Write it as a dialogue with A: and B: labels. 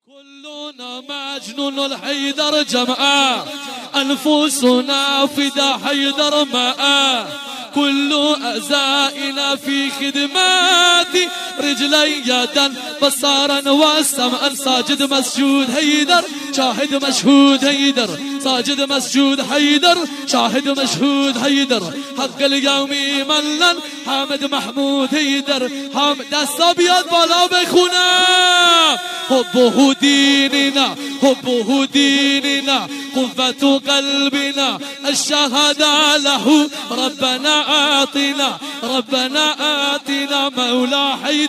A: كلنا مجنون الحيدر جمعا، أنفسنا فدا حيدر معا، كل أعزائنا في خدمات رجلي يدا بصارا وسمعا، ساجد مسجود حيدر شاهد مشهود حيدر، ساجد مسجود حيدر شاهد مشهود حيدر، حق اليوم ملن حامد محمود حيدر، حامد دست بیاد بالا بخونم. حبه ديننا حبه ديننا قوة قلبنا، الشهادة له ربنا آتنا، ربنا آتنا مولا حيدر.